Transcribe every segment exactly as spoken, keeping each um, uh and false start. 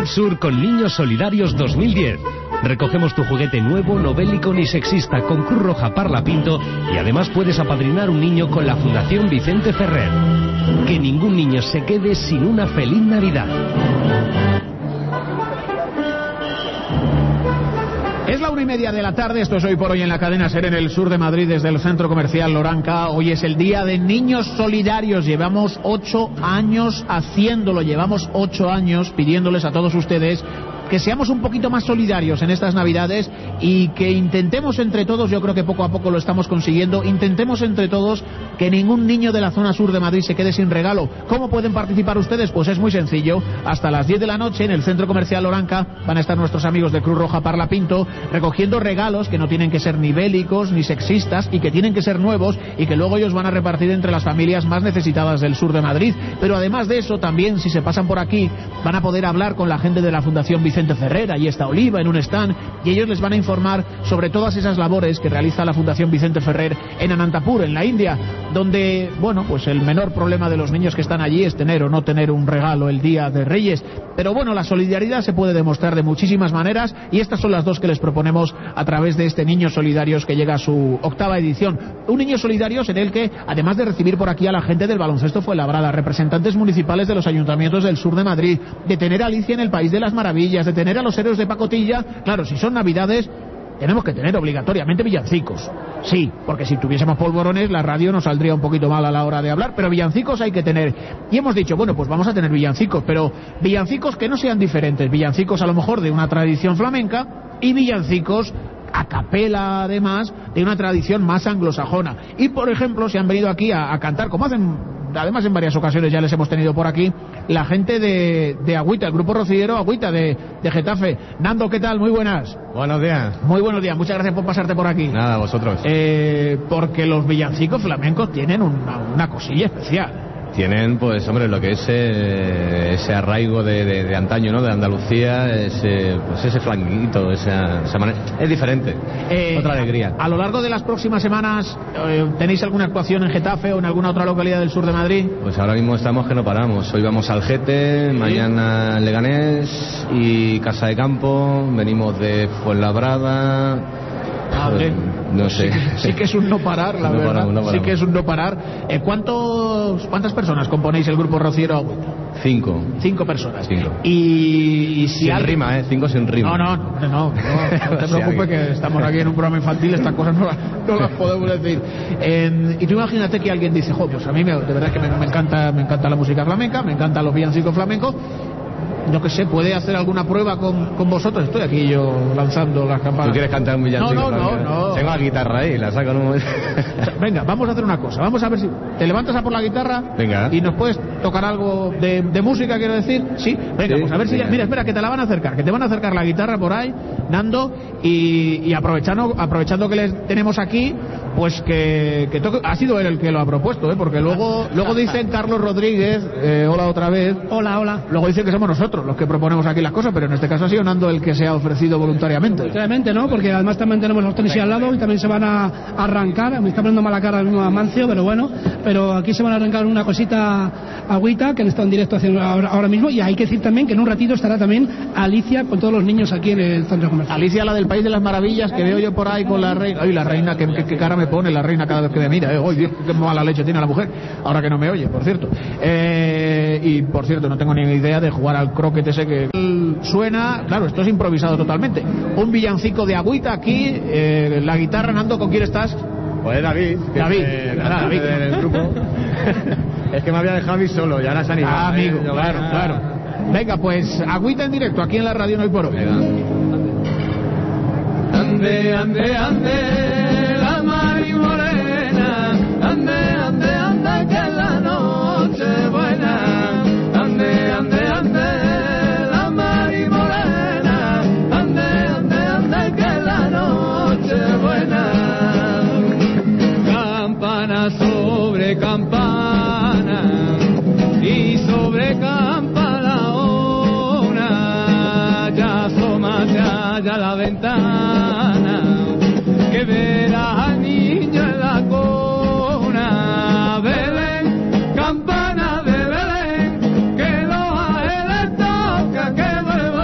Madrid Sur con Niños Solidarios dos mil diez. Recogemos tu juguete nuevo, no bélico ni sexista con Cruz Roja Parlapinto y además puedes apadrinar un niño con la Fundación Vicente Ferrer. Que ningún niño se quede sin una feliz Navidad. Es la una y media de la tarde, esto es Hoy por Hoy en la cadena SER en el sur de Madrid desde el Centro Comercial Loranca. Hoy es el Día de Niños Solidarios, llevamos ocho años haciéndolo, llevamos ocho años pidiéndoles a todos ustedes que seamos un poquito más solidarios en estas Navidades y que intentemos entre todos, yo creo que poco a poco lo estamos consiguiendo, intentemos entre todos que ningún niño de la zona sur de Madrid se quede sin regalo. ¿Cómo pueden participar ustedes? Pues es muy sencillo. Hasta las diez de la noche en el Centro Comercial Loranca van a estar nuestros amigos de Cruz Roja Parlapinto recogiendo regalos que no tienen que ser ni bélicos ni sexistas y que tienen que ser nuevos y que luego ellos van a repartir entre las familias más necesitadas del sur de Madrid. Pero además de eso, también si se pasan por aquí van a poder hablar con la gente de la Fundación Vicente Ferrer. Allí está Oliva en un stand y ellos les van a informar sobre todas esas labores que realiza la Fundación Vicente Ferrer en Anantapur, en la India, donde, bueno, pues el menor problema de los niños que están allí es tener o no tener un regalo el día de Reyes. Pero bueno, la solidaridad se puede demostrar de muchísimas maneras y estas son las dos que les proponemos a través de este Niños Solidarios que llega a su octava edición. Un Niños Solidarios en el que, además de recibir por aquí a la gente del baloncesto Fuenlabrada, representantes municipales de los ayuntamientos del sur de Madrid, de tener a Alicia en el País de las Maravillas, de tener a los héroes de pacotilla, claro, si son Navidades tenemos que tener obligatoriamente villancicos. Sí, porque si tuviésemos polvorones la radio nos saldría un poquito mal a la hora de hablar, pero villancicos hay que tener. Y hemos dicho, bueno, pues vamos a tener villancicos, pero villancicos que no sean diferentes, villancicos a lo mejor de una tradición flamenca y villancicos a capela además de una tradición más anglosajona. Y por ejemplo, se han venido aquí a, a cantar, como hacen además en varias ocasiones, ya les hemos tenido por aquí, la gente de, de Agüita, el grupo rociero Agüita de, de Getafe. Nando, ¿qué tal? Muy buenas. Buenos días. Muy buenos días, muchas gracias por pasarte por aquí. Nada, vosotros. Eh, porque los villancicos flamencos tienen una, una cosilla especial. Tienen, pues, hombre, lo que es eh, ese arraigo de, de, de antaño, ¿no? De Andalucía, ese, pues ese flanquito, esa, esa manera. Es diferente, eh, otra alegría. A lo largo de las próximas semanas, eh, ¿tenéis alguna actuación en Getafe o en alguna otra localidad del sur de Madrid? Pues ahora mismo estamos que no paramos. Hoy vamos al Gete, ¿sí? Mañana Leganés y Casa de Campo, venimos de Fuenlabrada. Ah, pues, no sé. Sí, sí que es un no parar, la no verdad. Paramos, no sí que es un no parar. Eh, ¿cuántos, ¿Cuántas personas componéis el grupo rociero Agüita? Cinco. Cinco personas. Cinco. Y, y si sin alguien... rima, ¿eh? Cinco sin rima. No, no, no, no, no, no te preocupes que estamos aquí en un programa infantil, estas cosas no las, no las podemos decir. Eh, y tú imagínate que alguien dice, jo, pues a mí me, de verdad que me, me encanta me encanta la música flamenca, me encantan los villancicos flamencos. Yo que sé, ¿puede hacer alguna prueba con, con vosotros? Estoy aquí yo lanzando las campanas. ¿Tú quieres cantar un villancico? No, no, no, no. Tengo la guitarra ahí, la saco en un momento. O sea, venga, vamos a hacer una cosa. Vamos a ver si te levantas a por la guitarra. Venga. Y nos puedes tocar algo de, de música, quiero decir. Sí, venga, sí, pues a ver venga. si... Mira, espera, que te la van a acercar. Que te van a acercar la guitarra por ahí, Nando. Y, y aprovechando aprovechando que les tenemos aquí, pues que, que toque... Ha sido él el que lo ha propuesto, ¿eh? Porque luego luego dicen Carlos Rodríguez, eh, hola otra vez. Hola, hola. Luego dicen que somos nosotros los que proponemos aquí las cosas, pero en este caso ha sido Nando el que se ha ofrecido voluntariamente. Voluntariamente, ¿no? Porque además también tenemos los tenis al lado y también se van a arrancar. Me está poniendo mala cara el mismo Amancio, pero bueno. Pero aquí se van a arrancar una cosita Agüita, que han estado en directo haciendo ahora, ahora mismo. Y hay que decir también que en un ratito estará también Alicia con todos los niños aquí en el centro comercial. Alicia, la del País de las Maravillas, que veo yo por ahí con la reina. Ay, la reina, que, que, que cara me pone la reina cada vez que me mira. Eh. Ay, Dios, qué mala leche tiene la mujer. Ahora que no me oye, por cierto. Eh, y por cierto, no tengo ni idea de jugar al croquet ese que suena. Claro, esto es improvisado totalmente. Un villancico de Agüita aquí, eh, la guitarra, Nando, ¿con quién estás? Pues David. Que David, es el, nada, David. del grupo. Es que me había dejado a mí solo, y ahora se ha animado. Ah, amigo, eh, claro, ah. claro. Venga, pues Agüita en directo, aquí en la radio Hoy por Hoy. Ande, ande, ande, la mari morena, ande, ande, ande, que la noche buena, ande, ande, ande, la mari morena, ande, ande, ande, que la noche buena. Campana sobre campana y sobre campana una, ya asómate allá a la ventana, que verás al niño en la cuna. Belén, campana de Belén, que los ángeles toca, que vuelva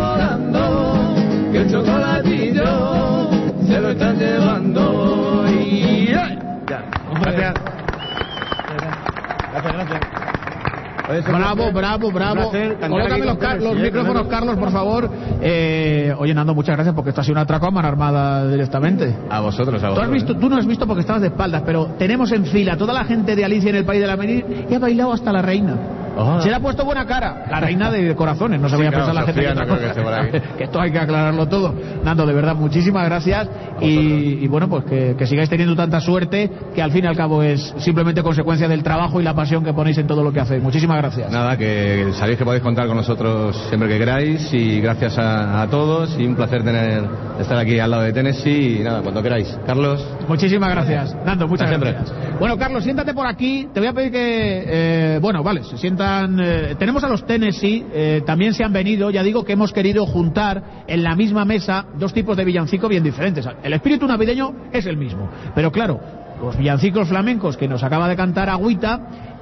volando, que el chocolatillo se lo están llevando. Y ya. Gracias. Gracias, gracias. Bravo, bravo, bravo. Colócame los, car los micrófonos, Carlos, por favor. Eh, oye, Nando, muchas gracias porque esto ha sido un atraco a mano armada directamente. A vosotros, a vosotros. Tú, has visto, tú no has visto porque estabas de espaldas, pero tenemos en fila toda la gente de Alicia en el País de la Maravilla y ha bailado hasta la reina. Oh. Se le ha puesto buena cara. La reina de corazones, no se sí, vaya a pensar claro, la gente que, otra cosa. Que, que esto hay que aclararlo todo. Nando, de verdad, muchísimas gracias. Y, y bueno, pues que, que sigáis teniendo tanta suerte, que al fin y al cabo es simplemente consecuencia del trabajo y la pasión que ponéis en todo lo que hacéis. Muchísimas gracias. Nada, que sabéis que podéis contar con nosotros siempre que queráis. Y gracias a, a todos. Y un placer tener estar aquí al lado de Tennessee. Y nada, cuando queráis. Carlos. Muchísimas gracias. Nando, muchas gracias. Siempre. Bueno, Carlos, siéntate por aquí. Te voy a pedir que... Eh, bueno, vale, se sienta. Eh, tenemos a los Tennessee, eh, también se han venido. Ya digo que hemos querido juntar en la misma mesa dos tipos de villancico bien diferentes. El espíritu navideño es el mismo, pero claro, los villancicos flamencos que nos acaba de cantar Agüita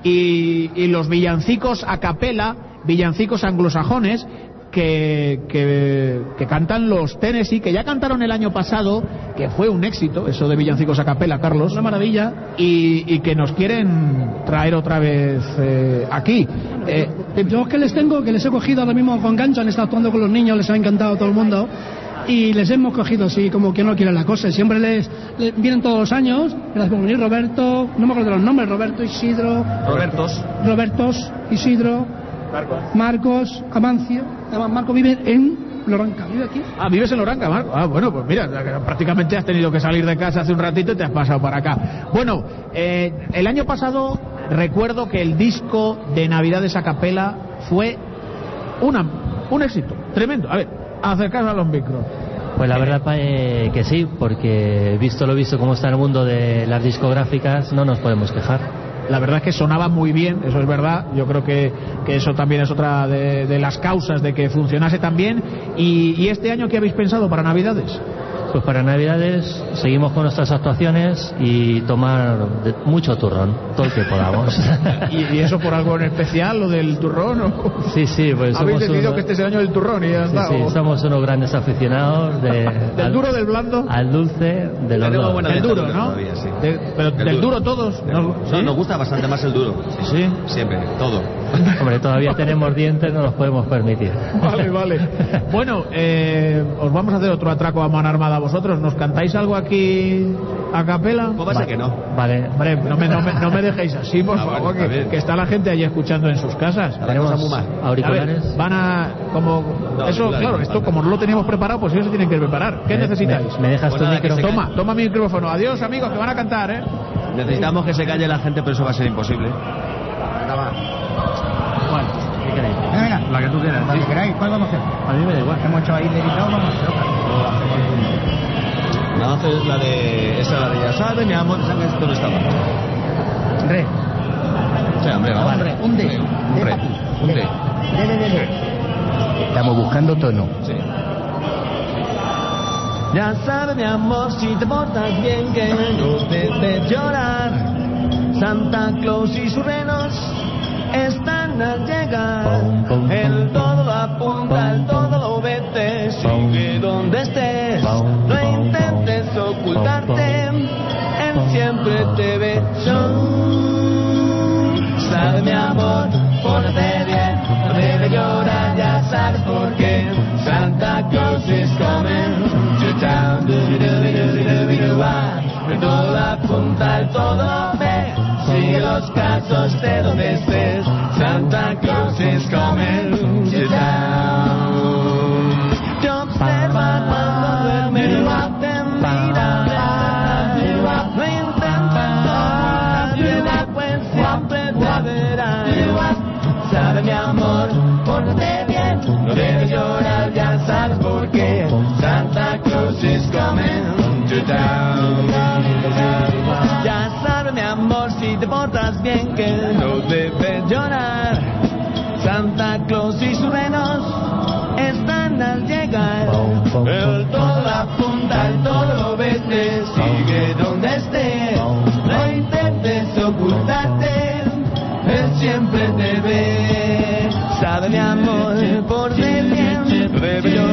y, y los villancicos a capela, villancicos anglosajones Que, que, que cantan los Tennessee, que ya cantaron el año pasado, que fue un éxito, eso de villancicos a capela, Carlos. Una maravilla. Y, y que nos quieren traer otra vez eh, aquí. Eh, Yo es que les tengo, que les he cogido ahora mismo con gancho, han estado actuando con los niños, les ha encantado a todo el mundo. Y les hemos cogido así, como que no quieren la cosa. Siempre les, les vienen todos los años, las por venir Roberto, no me acuerdo de los nombres, Roberto, Isidro. Robertos. Robertos, Isidro. Marcos. Marcos, Amancio. Además, Marco vive en Loranca. ¿Vive aquí? Ah, vives en Loranca, Marco. Ah, bueno, pues mira, prácticamente has tenido que salir de casa hace un ratito y te has pasado para acá. Bueno, eh, el año pasado recuerdo que el disco de Navidades a capela fue una, un éxito tremendo. A ver, acercaos a los micros. Pues la verdad eh, que sí, porque visto lo visto cómo está el mundo de las discográficas, no nos podemos quejar. La verdad es que sonaba muy bien, eso es verdad. Yo creo que, que eso también es otra de, de las causas de que funcionase tan bien. ¿Y, y este año qué habéis pensado para Navidades? Pues para Navidades seguimos con nuestras actuaciones y tomar de, mucho turrón, todo el que podamos. ¿Y, ¿Y eso por algo en especial, lo del turrón? ¿O? Sí, sí, pues habéis somos decidido uno... que este es el año del turrón y ya sí, está. Sí, ¿o? somos unos grandes aficionados de, del al, duro, del blando, al dulce, del olor. Del duro, ¿no? Todavía, sí. de, pero el del duro, duro todos. El, ¿no? no, ¿Sí? Nos gusta bastante más el duro. Sí, ¿Sí? Siempre, todo. Hombre, todavía tenemos dientes, no los podemos permitir. Vale, vale. Bueno, eh, os vamos a hacer otro atraco a mano armada. ¿Vosotros nos cantáis algo aquí a capela? ¿Cómo va a ser que no? Vale. Hombre, no me, no me, no me dejéis así, por Ah, favor, bueno, que, que está la gente allí escuchando en sus casas. Tenemos auriculares. A ver, van a... como no, eso, claro, esto como no lo teníamos preparado, pues ellos se tienen que preparar. ¿Qué me, necesitáis? Me, me dejas Pues tu nada, micro. Toma, toma mi micrófono. Adiós, amigos, que van a cantar, ¿eh? Necesitamos que se calle la gente, pero eso va a ser imposible. Venga, va. ¿Cuál? ¿Qué queréis? Venga, La que tú quieras. la que queráis, ¿cuál vamos a hacer? A mí me da igual. Hemos hecho ahí de editado, vamos a hacer otra. Vamos a hacer la de... Esa la de ya sabe, mi amor, esa que esto no estaba. Re, Sí, hombre, vamos. hombre, un D. Un D re. pa' aquí. Un D. re. D, D, D, D. Estamos buscando tono. Sí. Ya sabes, mi amor, si te portas bien que no debes llorar. Santa Claus y sus renos están al llegar. El todo lo apunta, el todo lo vete. Sigue donde estés, no intentes ocultarte. Él siempre te ve. Sabe, mi amor, pórtate bien, no debes llorar, ya sabes por qué. Santa Claus is coming to town. El todo apunta, el todo ve. Sigue los casos de donde estés. Santa Claus is coming to town. Te observa cuando duermes, te mira. No intentas, piedad, pues siempre te verás. Sabe, mi amor, pórtate bien, no debes llorar, ya sabes por qué. Santa Claus is coming to town. Ya sabes, mi amor, si te portas bien, que no debes llorar. Santa Claus y sus renos están al llegar. El todo apunta, el todo lo vete. Sigue donde estés, no intentes ocultarte. Él siempre te ve. Sabe, mi amor, por bien, no debe llorar.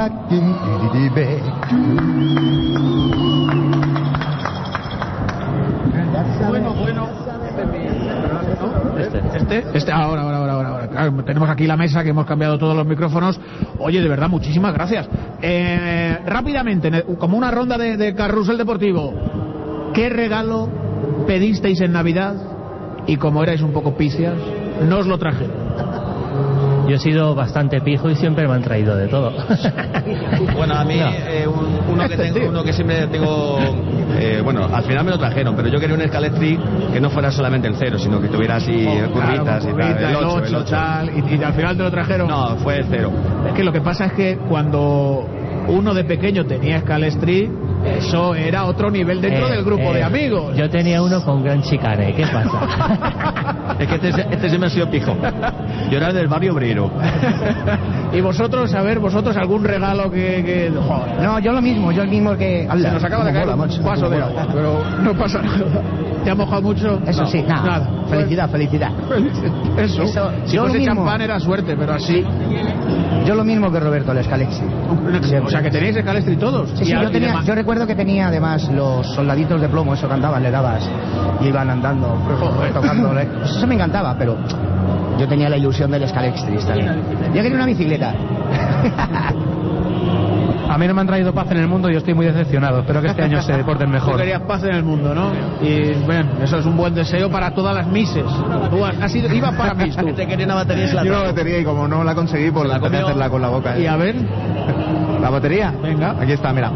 Bueno, bueno. Este, este, este, ahora, ahora, ahora, ahora, ahora. Claro, tenemos aquí la mesa que hemos cambiado todos los micrófonos. Oye, de verdad, muchísimas gracias. Eh, rápidamente, como una ronda de, de carrusel deportivo, ¿qué regalo pedisteis en Navidad? Y como erais un poco picias, no os lo trajeron. Yo he sido bastante pijo y siempre me han traído de todo. Bueno, a mí No. eh, un- uno, que tengo, uno que siempre tengo... eh, bueno, al final me lo trajeron, pero yo quería un Scalextric que no fuera solamente el cero, sino que tuviera así Oh, curvitas claro, y tal. curvita, El el ocho, el ocho, ocho. tal, y, y al final te lo trajeron. No, fue el cero. Es que lo que pasa es que cuando uno de pequeño tenía Scalextric, eso era otro nivel dentro Eh, del grupo eh, de amigos. Yo tenía uno con gran chicane, ¿qué pasa? Es que este, este siempre ha sido pijo. Yo era del barrio obrero. Y vosotros, a ver, vosotros algún regalo que... que joder, No, yo lo mismo, yo el mismo que... se nos acaba de caer un vaso de agua, pero no pasa nada. ¿Te ha mojado mucho? Eso No, sí, nada. nada. Felicidad, felicidad. Eso. Eso, Si yo lo fuese mismo. champán era suerte, pero así... Yo lo mismo que Roberto, el Scalextric. O sea, que tenéis Scalextric todos. Sí, sí, Y a- yo, y tenía, demás. yo recuerdo que tenía además los soldaditos de plomo, eso cantaban, le dabas y iban andando, tocándole. Pues eso me encantaba, pero yo tenía la ilusión del Scalextric también. Yo quería una bicicleta. A mí no me han traído paz en el mundo y yo estoy muy decepcionado. Espero que este año se porten Tú mejor. querías paz en el mundo, ¿no? Y bueno, eso es un buen deseo para todas las mises. Tú has, has ido, ibas para mis, tú. Este quería una batería y se la Yo una trajo. batería y como no la conseguí, pues la empecé a hacerla con la boca. Y a ver, ¿La batería? venga. Aquí está, mira.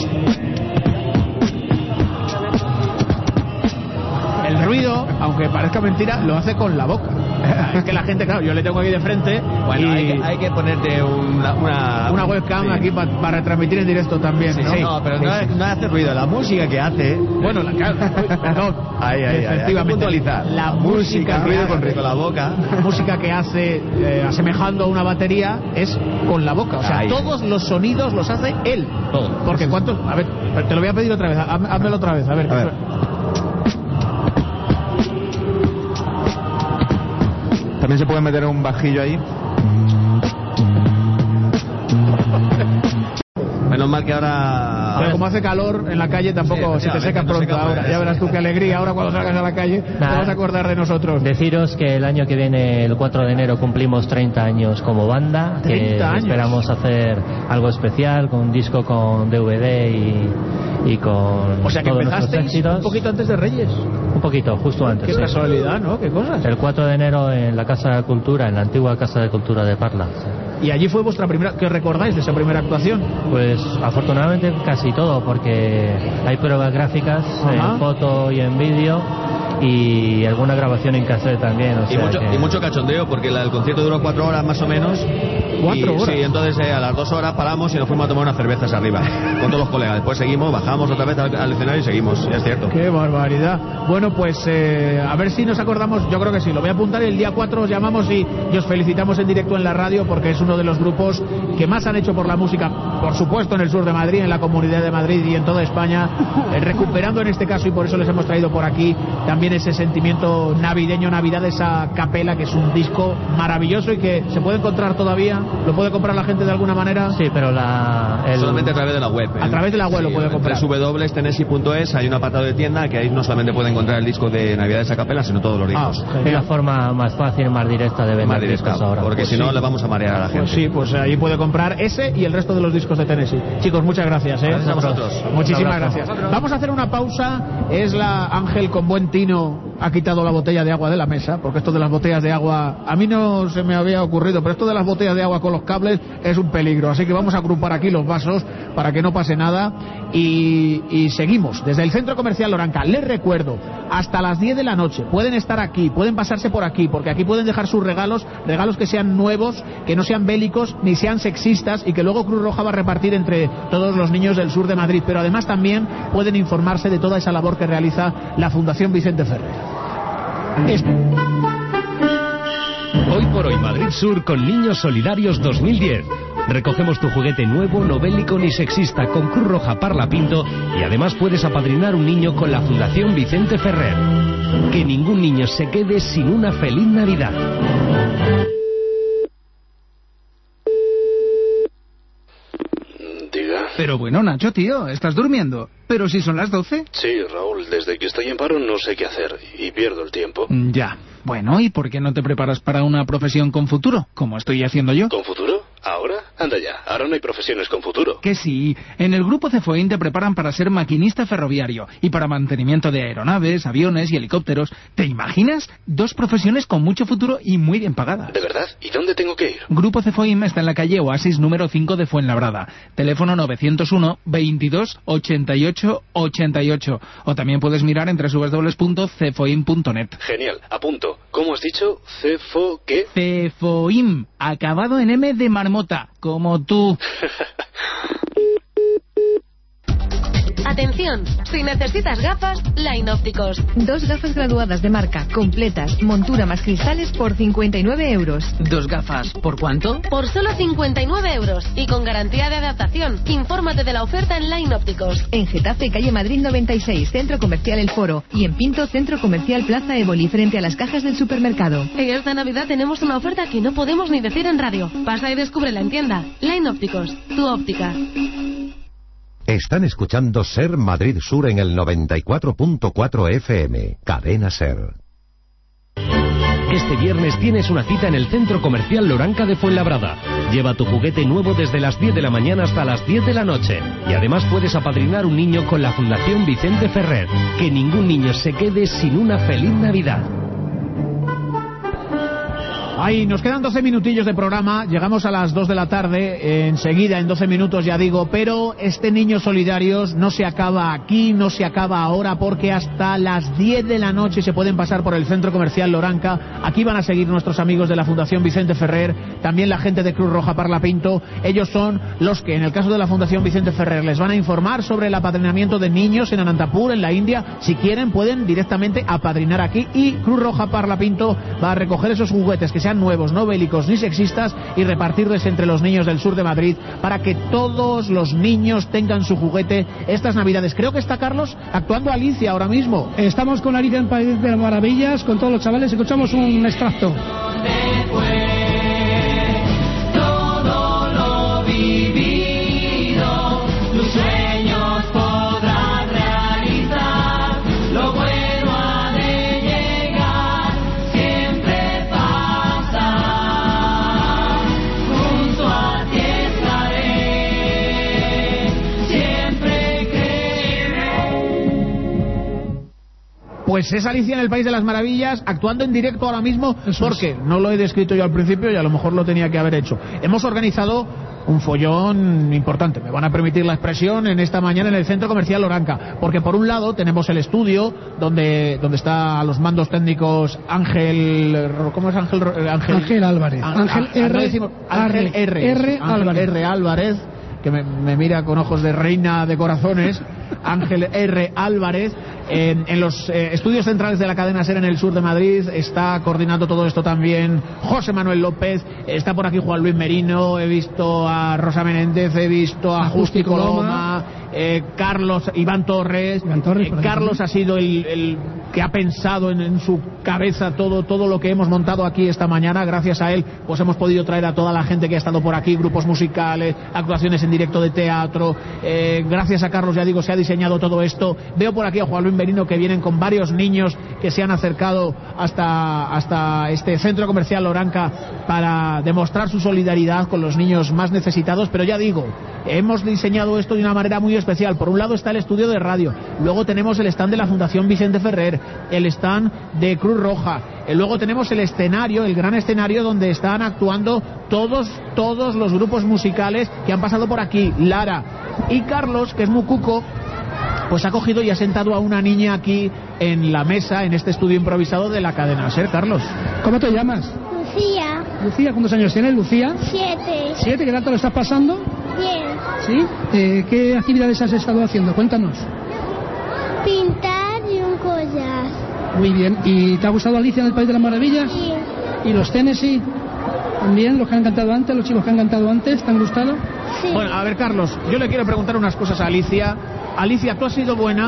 El ruido, aunque parezca mentira, lo hace con la boca. Es que la gente, claro, yo le tengo aquí de frente Bueno, y hay que, hay que ponerte una... Una, una webcam sí. aquí pa- para transmitir en directo también, Sí, ¿no? sí. No, pero no, no hace ruido. La música que hace... Bueno, la, claro, perdón. Ahí, ahí, ahí, hay que Efectivamente, puntualizar. la música, ruido que con, hace- con la boca. la música que hace eh, asemejando a una batería es con la boca. O sea, Ahí. todos los sonidos los hace él. Todo. Porque cuántos... A ver, te lo voy a pedir otra vez. haz- Házmelo otra vez. A ver. A ver. También se puede meter un bajillo ahí. Menos mal que ahora... Ahora, como hace calor en la calle, tampoco Sí, se te seca efectivamente, no pronto seca, ahora. pues, Ya verás tú qué alegría. Ahora cuando salgas a la calle te Nada. vas a acordar de nosotros. Deciros que el año que viene, el cuatro de enero, cumplimos treinta años como banda. Que treinta años. esperamos hacer algo especial, con un disco con D V D y, y con O sea que todos nuestros empezasteis éxitos. un poquito antes de Reyes. Un poquito, justo antes. Qué sí. casualidad, ¿no? Qué cosas. El cuatro de enero en la Casa de Cultura, en la antigua Casa de Cultura de Parla. Y allí fue vuestra primera... ¿Qué recordáis de esa primera actuación? Pues afortunadamente casi todo, porque hay pruebas gráficas Ajá. en foto y en vídeo y alguna grabación en cassette también. O Y sea mucho, que- y mucho cachondeo, porque la- el concierto duró cuatro horas más o menos. ¿Cuatro y, horas? Sí, entonces eh, a las dos horas paramos y nos fuimos a tomar unas cervezas arriba, con todos los colegas. Después seguimos, bajamos otra vez al, al escenario y seguimos, es cierto. Qué barbaridad. Bueno, pues eh, a ver si nos acordamos, yo creo que sí, lo voy a apuntar, el día cuatro os llamamos y, y os felicitamos en directo en la radio porque es uno de los grupos que más han hecho por la música, por supuesto en el sur de Madrid, en la Comunidad de Madrid y en toda España, eh, recuperando en este caso, y por eso les hemos traído por aquí también ese sentimiento navideño, Navidad, esa capela, que es un disco maravilloso y que se puede encontrar todavía, lo puede comprar la gente de alguna manera. Sí, pero la... el- Solamente a través de la web. A través de la web lo puede comprar. w w w punto tenesi punto es, hay un apartado de tienda que ahí no solamente puede encontrar el disco de Navidades a capela, sino todos los discos. Ah, es la forma más fácil, más directa de vender Más directa, discos ahora. porque Pues si no sí. le vamos a marear a la gente. Pues sí, pues ahí puede comprar ese y el resto de los discos de Tennessee. Chicos, muchas gracias. ¿eh? Gracias a vosotros. Muchísimas Un abrazo. gracias. Vamos a hacer una pausa. Es la Ángel con buen tino ha quitado la botella de agua de la mesa, porque esto de las botellas de agua a mí no se me había ocurrido, pero esto de las botellas de agua con los cables es un peligro. Así que vamos a agrupar aquí los vasos para que no pase nada y, y seguimos desde el Centro Comercial Loranca. Les recuerdo, hasta las diez de la noche pueden estar aquí, pueden pasarse por aquí, porque aquí pueden dejar sus regalos, regalos que sean nuevos, que no sean bélicos ni sean sexistas y que luego Cruz Roja va a repartir entre todos los niños del sur de Madrid. Pero además también pueden informarse de toda esa labor que realiza la Fundación Vicente Ferrer. Es... Hoy por hoy Madrid Sur con Niños Solidarios dos mil diez. Recogemos tu juguete nuevo, no bélico ni sexista con Cruz Roja Parla Pinto y además puedes apadrinar un niño con la Fundación Vicente Ferrer. Que ningún niño se quede sin una feliz Navidad. Pero bueno, Nacho, tío, ¿estás durmiendo? ¿Pero si son las doce? Sí, Raúl, desde que estoy en paro no sé qué hacer y pierdo el tiempo. Ya. Bueno, ¿y por qué no te preparas para una profesión con futuro, como estoy haciendo yo? ¿Con futuro? ¿Ahora? Anda ya, ahora no hay profesiones con futuro. Que sí, en el grupo Cefoin te preparan para ser maquinista ferroviario y para mantenimiento de aeronaves, aviones y helicópteros. ¿Te imaginas? Dos profesiones con mucho futuro y muy bien pagadas. ¿De verdad? ¿Y dónde tengo que ir? Grupo Cefoin está en la calle Oasis número cinco de Fuenlabrada. Teléfono novecientos uno, veintidós, ochenta y ocho, ochenta y ocho. O también puedes mirar en doble u doble u doble u punto cefoin punto net. Genial, apunto. ¿Cómo has dicho? ¿Cefo qué? Cefoim, acabado en M de marmota, como tú. Atención, si necesitas gafas, Line Ópticos. Dos gafas graduadas de marca, completas, montura más cristales por cincuenta y nueve euros. ¿Dos gafas por cuánto? Por solo cincuenta y nueve euros y con garantía de adaptación. Infórmate de la oferta en Line Ópticos. En Getafe, calle Madrid noventa y seis, Centro Comercial El Foro. Y en Pinto, Centro Comercial Plaza Éboli, frente a las cajas del supermercado. En esta Navidad tenemos una oferta que no podemos ni decir en radio. Pasa y descúbrela en tienda. Line Ópticos, tu óptica. Están escuchando Ser Madrid Sur en el noventa y cuatro punto cuatro F M, Cadena Ser. Este viernes tienes una cita en el Centro Comercial Loranca de Fuenlabrada. Lleva tu juguete nuevo desde las diez de la mañana hasta las diez de la noche. Y además puedes apadrinar un niño con la Fundación Vicente Ferrer. Que ningún niño se quede sin una feliz Navidad. Ahí nos quedan doce minutillos de programa, llegamos a las dos de la tarde, eh, enseguida en doce minutos ya digo, pero este Niños Solidarios no se acaba aquí, no se acaba ahora, porque hasta las diez de la noche se pueden pasar por el Centro Comercial Loranca. Aquí van a seguir nuestros amigos de la Fundación Vicente Ferrer, también la gente de Cruz Roja Parlapinto. Ellos son los que en el caso de la Fundación Vicente Ferrer les van a informar sobre el apadrinamiento de niños en Anantapur, en la India. Si quieren pueden directamente apadrinar aquí, y Cruz Roja Parlapinto va a recoger esos juguetes que sean nuevos, no bélicos ni sexistas, y repartirles entre los niños del sur de Madrid para que todos los niños tengan su juguete estas Navidades. Creo que está Carlos actuando Alicia ahora mismo. Estamos con Alicia en País de las Maravillas, con todos los chavales, escuchamos un extracto. Todo lo vivido, tus sueños podrás realizar, lo bueno ha de llegar, siempre pasa, junto a ti estaré, siempre creeré. Pues es Alicia en el País de las Maravillas, actuando en directo ahora mismo, porque no lo he descrito yo al principio y a lo mejor lo tenía que haber hecho. Hemos organizado un follón importante, me van a permitir la expresión, en esta mañana en el Centro Comercial Loranca, porque por un lado tenemos el estudio donde donde está a los mandos técnicos Ángel, ¿cómo es Ángel? Ángel, Ángel Álvarez. Ángel R. No decimos, Ángel R. R. Ángel R. Álvarez, que me, me mira con ojos de reina de corazones. Ángel R. Álvarez. En, en los eh, estudios centrales de la cadena SER en el sur de Madrid está coordinando todo esto también José Manuel López, está por aquí Juan Luis Merino, he visto a Rosa Menéndez, he visto a, a Justi Coloma, eh, Carlos, Iván Torres, Iván Torres eh, Carlos ha sido el, el que ha pensado en, en su cabeza todo, todo lo que hemos montado aquí esta mañana. Gracias a él pues hemos podido traer a toda la gente que ha estado por aquí, grupos musicales, actuaciones en directo de teatro. Eh, gracias a Carlos, ya digo, se ha diseñado todo esto. Veo por aquí a Juan Luis Merino, que vienen con varios niños que se han acercado hasta, hasta este centro comercial Loranca para demostrar su solidaridad con los niños más necesitados. Pero ya digo, hemos diseñado esto de una manera muy especial. Por un lado está el estudio de radio, luego tenemos el stand de la Fundación Vicente Ferrer, el stand de Cruz Roja, luego tenemos el escenario, el gran escenario donde están actuando todos, todos los grupos musicales que han pasado por aquí. Lara y Carlos, que es muy cuco, pues ha cogido y ha sentado a una niña aquí en la mesa, en este estudio improvisado de la cadena SER. Carlos, ¿cómo te llamas? Lucía. Lucía, ¿cuántos años tienes, Lucía? Siete. ¿Siete? ¿Qué tal te lo estás pasando? Bien. ¿Sí? Eh, ¿Qué actividades has estado haciendo? Cuéntanos. Pintar y un collar. Muy bien. ¿Y te ha gustado Alicia en el País de las Maravillas? Sí. ¿Y los Tennessee? ¿También los que han cantado antes, los chicos que han cantado antes, te han gustado? Sí. Bueno, a ver, Carlos, yo le quiero preguntar unas cosas a Alicia. Alicia, ¿tú has sido buena?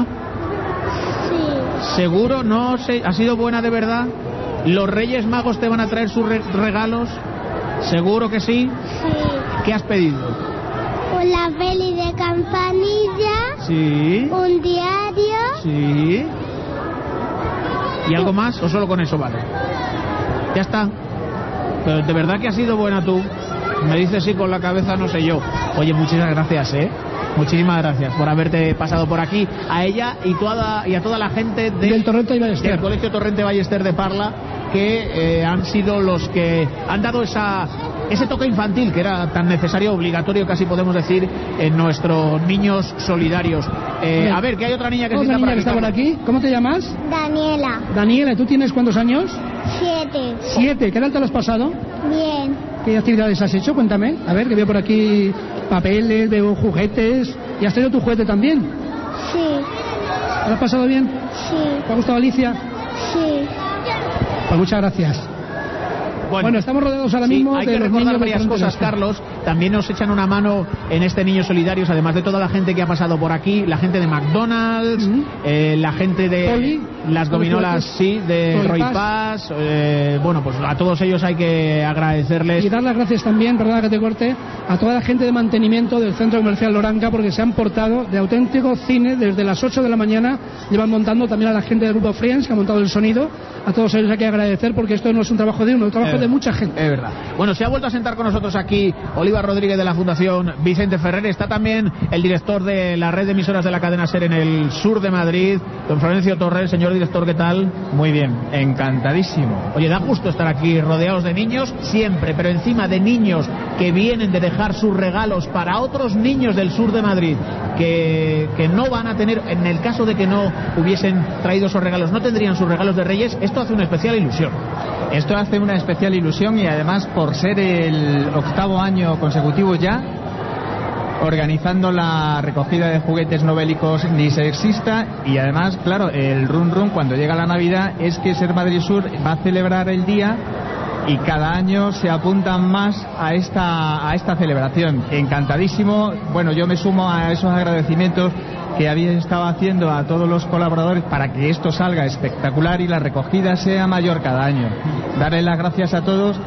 Sí. ¿Seguro? ¿No se... has sido buena de verdad? ¿Los Reyes Magos te van a traer sus re- regalos? ¿Seguro que sí? Sí. ¿Qué has pedido? una peli de Campanilla, Sí. un diario, Sí. ¿Y algo más o solo con eso vale? Ya está. Pero de verdad que has sido buena tú. Me dices sí con la cabeza, no sé yo. Oye, muchísimas gracias, ¿eh? Muchísimas gracias por haberte pasado por aquí. A ella y, toda, y a toda la gente de, del, Torrente y Ballester. del Colegio Torrente Ballester de Parla, que eh, han sido los que han dado esa, ese toque infantil que era tan necesario, obligatorio, casi podemos decir, en nuestros niños solidarios. Eh, a ver, que hay otra niña que, otra está, niña por que está por aquí. ¿Cómo te llamas? Daniela, Daniela, ¿tú tienes cuántos años? siete. Siete. ¿Qué tal te lo has pasado? Bien. ¿Qué actividades has hecho? Cuéntame. A ver, que veo por aquí papeles, veo juguetes. ¿Y has traído tu juguete también? Sí. ¿Te lo has pasado bien? Sí. ¿Te ha gustado Alicia? Sí. Pues muchas gracias. Bueno, bueno, estamos rodeados ahora sí, mismo hay de que los recordar niños varias de cosas, Torrente. Carlos. También nos echan una mano en este Niños Solidarios, además de toda la gente que ha pasado por aquí, la gente de McDonald's, Mm-hmm. eh, la gente de Poli, las gominolas, sí, de Roy Roy Paz. Paz. Eh, bueno, pues a todos ellos hay que agradecerles. Y dar las gracias también, perdona que te corte, a toda la gente de mantenimiento del Centro Comercial Loranca, porque se han portado de auténtico cine desde las ocho de la mañana. Llevan montando también a la gente del grupo Friends, que ha montado el sonido. A todos ellos hay que agradecer, porque esto no es un trabajo de uno, es un trabajo Eh, de mucha gente. Es verdad. Bueno, se ha vuelto a sentar con nosotros aquí Oliva Rodríguez de la Fundación Vicente Ferrer. Está también el director de la red de emisoras de la cadena SER en el sur de Madrid, don Florencio Torres. Señor director, ¿qué tal? Muy bien, encantadísimo. Oye, da gusto estar aquí rodeados de niños siempre, pero encima de niños que vienen de dejar sus regalos para otros niños del sur de Madrid que, que no van a tener, en el caso de que no hubiesen traído esos regalos, no tendrían sus regalos de Reyes. Esto hace una especial ilusión. Esto hace una especial ilusión y además por ser el octavo año consecutivo ya organizando la recogida de juguetes no bélicos ni sexista, y además, claro, el run run cuando llega la Navidad es que Ser Madrid Sur va a celebrar el día y cada año se apuntan más a esta a esta celebración. Encantadísimo. Bueno, yo me sumo a esos agradecimientos que habéis estado haciendo a todos los colaboradores para que esto salga espectacular y la recogida sea mayor cada año. Darles las gracias a todos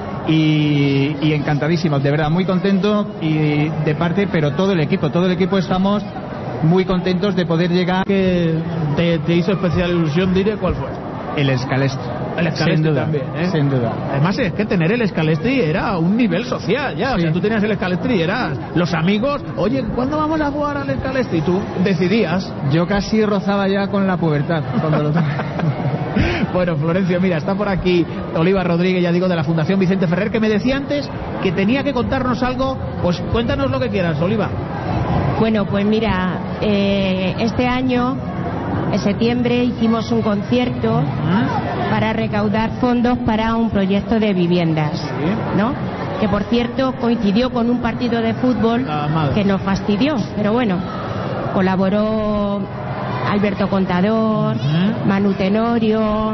y, y encantadísimos, de verdad, muy contento y de parte, pero todo el equipo, todo el equipo estamos muy contentos de poder llegar. Que te, te hizo especial ilusión, diré cuál fue. El Escalestri. El Escalestri Sin duda, también, ¿eh? sin duda. Además es que tener el Escalestri era un nivel social ya, sí. O sea, tú tenías el Escalestri y eras los amigos, oye, ¿cuándo vamos a jugar al Escalestri? Y tú decidías. Yo casi rozaba ya con la pubertad cuando lo Bueno, Florencio, mira, está por aquí Oliva Rodríguez, ya digo, de la Fundación Vicente Ferrer, que me decía antes que tenía que contarnos algo. Pues cuéntanos lo que quieras, Oliva. Bueno, pues mira, eh, este año, en septiembre, hicimos un concierto para recaudar fondos para un proyecto de viviendas, ¿no? Que por cierto coincidió con un partido de fútbol que nos fastidió, pero bueno, colaboró Alberto Contador, Manu Tenorio,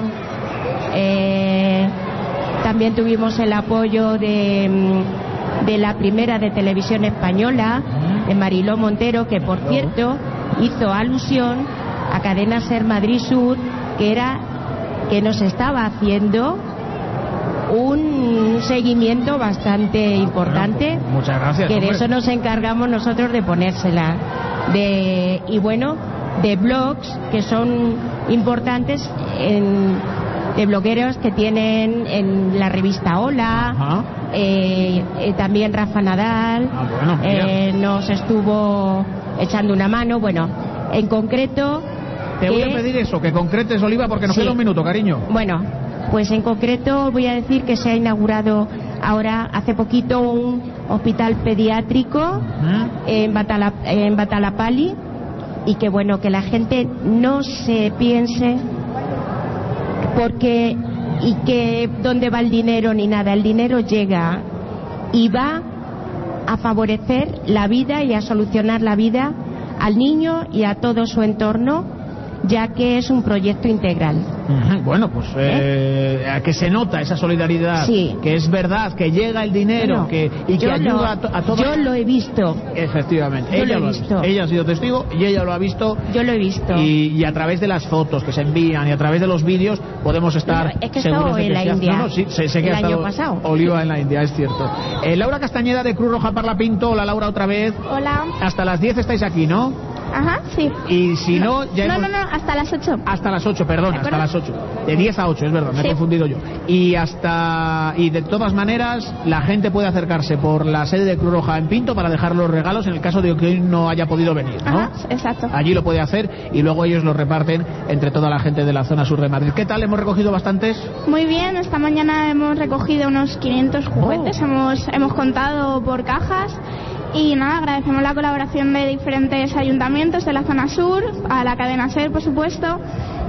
eh, también tuvimos el apoyo de, de la primera de Televisión Española, de Mariló Montero, que por cierto hizo alusión a Cadena SER Madrid Sur, que era que nos estaba haciendo un seguimiento bastante importante. Bueno, pues, muchas gracias. Que de hombre. eso nos encargamos nosotros de ponérsela. De, y bueno, de blogs que son importantes, en, de blogueros que tienen en la revista Hola, eh, eh, también Rafa Nadal, Ah, bueno, eh, nos estuvo echando una mano. Bueno, en concreto... Te voy que- a pedir eso, que concretes, Oliva, porque nos Sí. queda un minuto, cariño. Bueno, pues en concreto voy a decir que se ha inaugurado ahora hace poquito un hospital pediátrico en, Batala, en Batalapali, y que bueno, que la gente no se piense porque y que dónde va el dinero ni nada. El dinero llega y va a favorecer la vida y a solucionar la vida al niño y a todo su entorno ya que es un proyecto integral. Bueno, pues eh, que se nota esa solidaridad, sí. que es verdad, que llega el dinero, Bueno, que y que yo ayuda lo, a, to a todos. Yo lo he visto. Efectivamente, Yo ella lo he ha visto. Ella ha sido testigo y ella lo ha visto. Yo lo he visto. Y, y a través de las fotos que se envían y a través de los vídeos podemos estar Bueno, es que he seguros estado de que en la se hace- India No, no, sí, sé, sé que el ha estado año pasado. Oliva en la India, es cierto. Eh, Laura Castañeda de Cruz Roja Parlapinto. Hola, Laura, otra vez. Hola. Hasta las diez estáis aquí, ¿no? Ajá, sí. Y si no, ya No, hemos... no, no, hasta las ocho. Hasta las ocho, perdón, ¿De hasta acuerdo? las ocho. De diez a ocho, es verdad, me Sí. he confundido yo. Y hasta y de todas maneras, la gente puede acercarse por la sede de Cruz Roja en Pinto para dejar los regalos en el caso de que hoy no haya podido venir, ¿no? Ajá, exacto. Allí lo puede hacer y luego ellos lo reparten entre toda la gente de la zona sur de Madrid. ¿Qué tal? ¿Hemos recogido bastantes? Muy bien, esta mañana hemos recogido unos quinientos juguetes, hemos, hemos contado por cajas. Y nada, agradecemos la colaboración de diferentes ayuntamientos de la zona sur, a la cadena SER, por supuesto,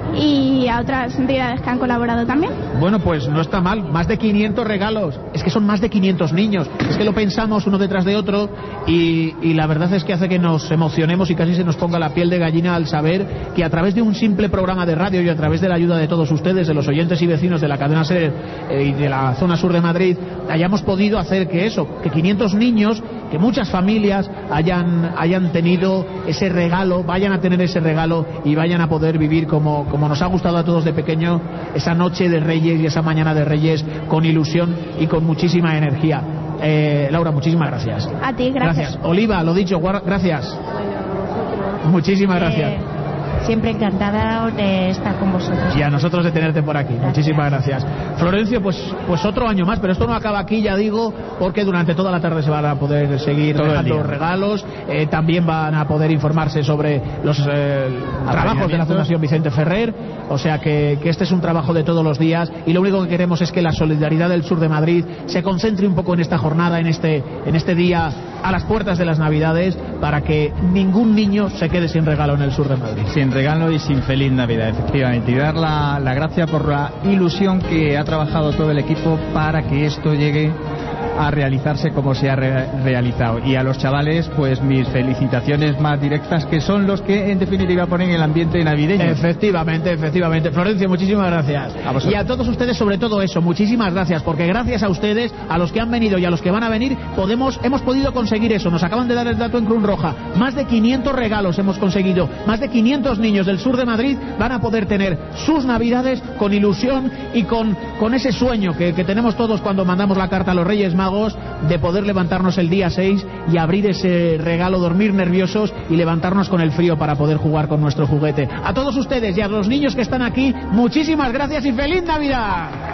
y a otras entidades que han colaborado también. Bueno, pues no está mal, más de quinientos regalos, es que son más de quinientos niños, es que lo pensamos uno detrás de otro y, y la verdad es que hace que nos emocionemos y casi se nos ponga la piel de gallina al saber que a través de un simple programa de radio y a través de la ayuda de todos ustedes, de los oyentes y vecinos de la cadena SER eh, y de la zona sur de Madrid, hayamos podido hacer que eso, que quinientos niños, que muchas familias hayan, hayan tenido ese regalo, vayan a tener ese regalo y vayan a poder vivir como, como nos ha gustado a todos de pequeño, esa noche de Reyes y esa mañana de Reyes con ilusión y con muchísima energía. Eh, Laura, muchísimas gracias. A ti, gracias. Oliva, lo dicho, guarda, gracias. Muchísimas gracias. Eh, siempre encantada de estar con vosotros. Y a nosotros de tenerte por aquí. Gracias. Muchísimas gracias. Florencio, pues pues otro año más, pero esto no acaba aquí, ya digo, porque durante toda la tarde se van a poder seguir Todo el dejando día. regalos, eh, también van a poder informarse sobre los eh, trabajos de la Fundación Vicente Ferrer, o sea que, que este es un trabajo de todos los días y lo único que queremos es que la solidaridad del sur de Madrid se concentre un poco en esta jornada, en este, en este día a las puertas de las Navidades, para que ningún niño se quede sin regalo en el sur de Madrid. Sin regalo y sin feliz Navidad, efectivamente. Y dar la, la gracia por la ilusión que ha trabajado todo el equipo para que esto llegue a realizarse como se ha re realizado. Y a los chavales, pues mis felicitaciones más directas, que son los que en definitiva ponen el ambiente navideño. Efectivamente, efectivamente. Florencio, muchísimas gracias. A vosotros. Y a todos ustedes, sobre todo eso, muchísimas gracias, porque gracias a ustedes, a los que han venido y a los que van a venir, podemos, hemos podido conseguir eso. Nos acaban de dar el dato en Cruz Roja. Más de quinientos regalos hemos conseguido. Más de quinientos niños del sur de Madrid van a poder tener sus Navidades con ilusión y con, con ese sueño que, que tenemos todos cuando mandamos la carta a los Reyes Magos, de poder levantarnos el día seis y abrir ese regalo, dormir nerviosos y levantarnos con el frío para poder jugar con nuestro juguete. A todos ustedes y a los niños que están aquí, muchísimas gracias y ¡feliz Navidad!